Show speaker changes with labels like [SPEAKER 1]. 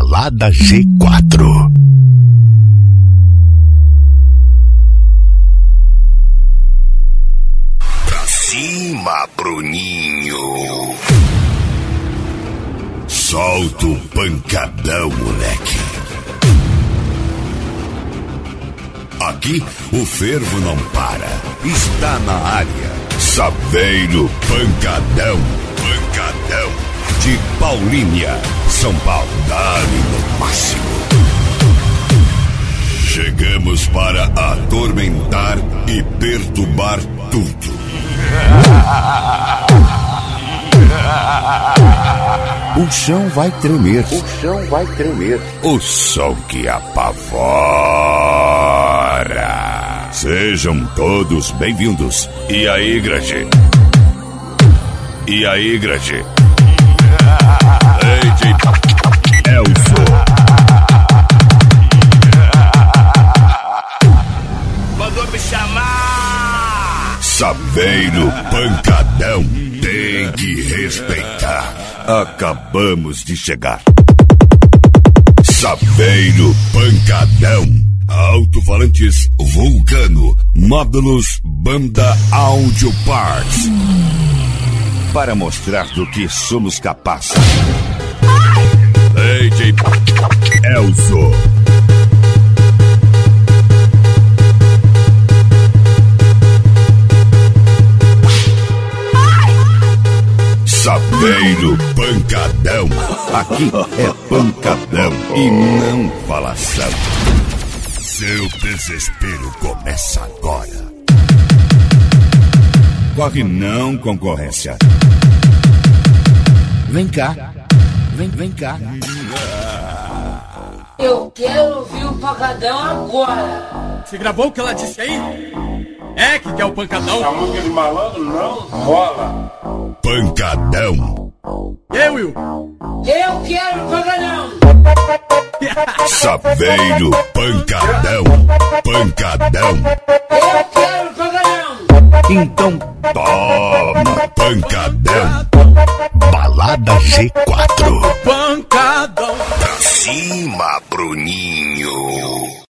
[SPEAKER 1] Balada G4. Pra cima, Bruninho. Solta o pancadão, moleque. Aqui o fervo não para. Está na área. Saveiro Pancadão. Pancadão. De Paulínia, São Paulo. Dá-lhe no máximo. Chegamos para atormentar e perturbar tudo. O chão vai tremer. O chão vai tremer. O som que apavora. Sejam todos bem-vindos. E aí, Grande? E aí, Grande? DJ Elso.
[SPEAKER 2] Mandou me chamar.
[SPEAKER 1] Saveiro Pancadão. Tem que respeitar. Acabamos de chegar. Saveiro Pancadão. Alto-falantes Vulcano. Módulos Banda Audio Parts. Para mostrar do que somos capazes. DJ Elso. Saveiro Pancadão. Aqui é pancadão e não falação. Seu desespero começa agora. Corre não, concorrência. Vem cá. Vem cá.
[SPEAKER 3] Eu quero ouvir o pancadão agora.
[SPEAKER 2] Você gravou o que ela disse aí? É que quer o pancadão?
[SPEAKER 4] A música de malandro não rola.
[SPEAKER 1] Pancadão.
[SPEAKER 2] E aí, Will?
[SPEAKER 3] Eu quero o pancadão.
[SPEAKER 1] Saveiro Pancadão. Pancadão.
[SPEAKER 3] Eu quero o pancadão.
[SPEAKER 1] Então toma pancadão. Balada G4.
[SPEAKER 2] Pancadão.
[SPEAKER 1] Pra cima, Bruninho.